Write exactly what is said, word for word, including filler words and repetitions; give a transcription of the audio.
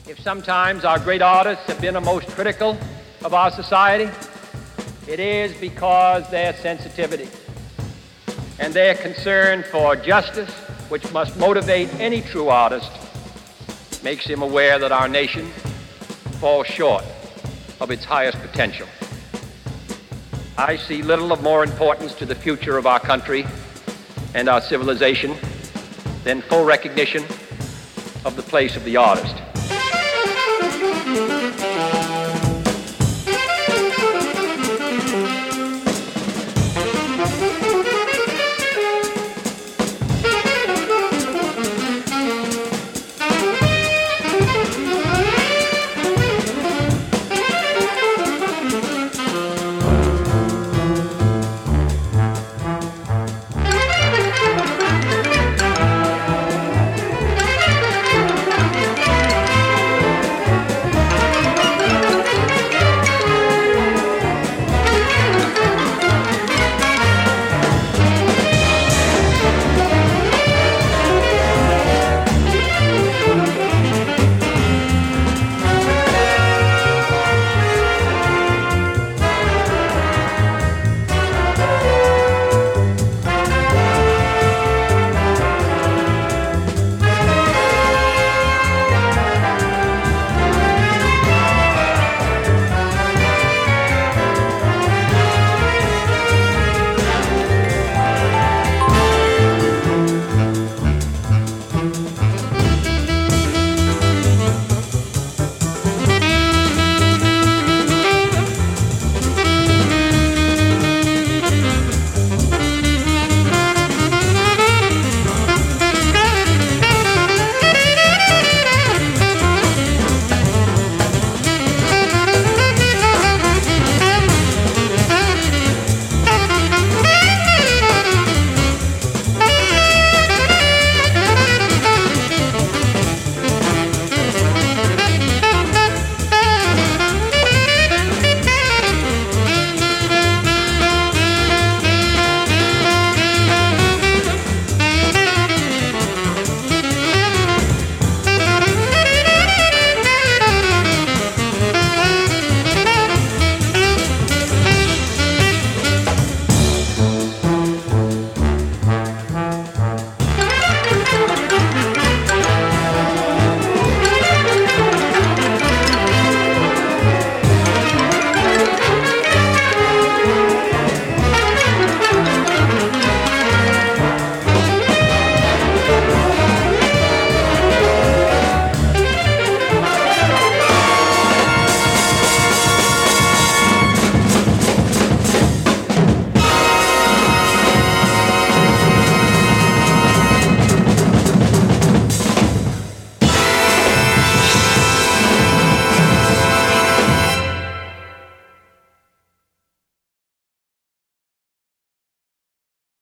If sometimes our great artists have been the most critical of our society, it is because their sensitivity and their concern for justice, which must motivate any true artist, makes him aware that our nation falls short of its highest potential. I see little of more importance to the future of our country and our civilization than full recognition of the place of the artist.